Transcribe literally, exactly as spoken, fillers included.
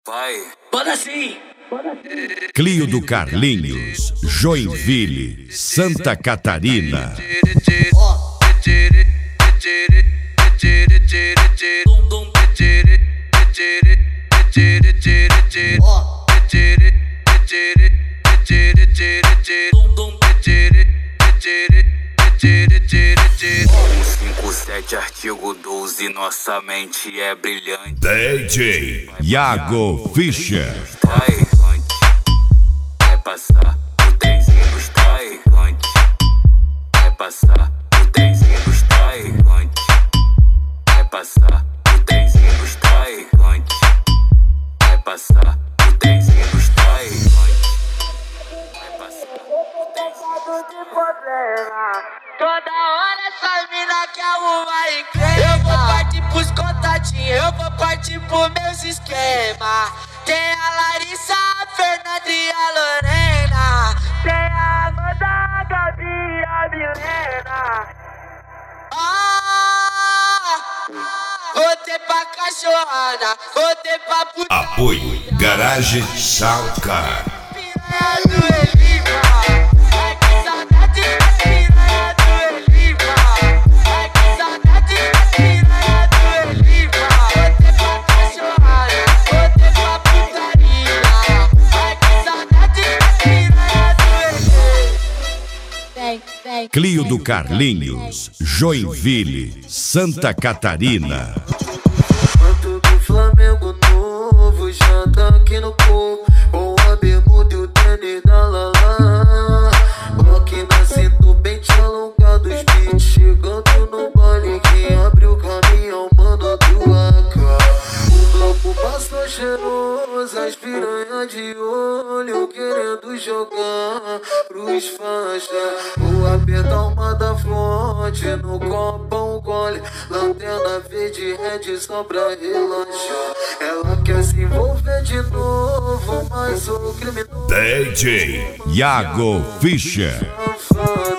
Vai. Bora sim. Clio do Carlinhos, Joinville, Santa Catarina. cinco sete artigo doze, nossa mente é brilhante. D J Iago Fischer. Vai passar o trenzinho dos traficantes. Vai passar o trenzinho dos traficantes. Vai passar o trenzinho dos traficantes. Vai passar o trenzinho dos traficantes. Vai passar o trenzinho de problema. Toda hora essa mina quer arrumar encrenca. Eu vou partir pros contatinhos, eu vou partir pros meus esquemas. Tem a Larissa, a Fernanda e a Lorena. Tem a Amanda, a Gabi e a Milena. Ah, voltei pra cachorrada, voltei pra puta. Apoio Garagem Salcar. Piranha do Elipa. Ai que saudade da piranha do Elipa. Ai que saudade da piranha do Elipa. Voltei pra cachorrada, voltei pra putaria. Ai que saudade da piranha do Elipa. Clio do Carlinhos, Joinville, Santa Catarina. Quanto do Flamengo novo já tá aqui no povo, com a bermuda e o tênis da Lala. Rock nascendo bem te alongado, os beats chegando no baile. Quem abre o caminhão, mano, do A K. O bloco passou cheiroso, as piranhas de olho querendo jogar pros faixa. O aperta uma da fronte, no copo um gole. Lanterna verde, red só pra relaxar. Ela quer se envolver de novo, mas o criminoso D J Iago Fischer. safado.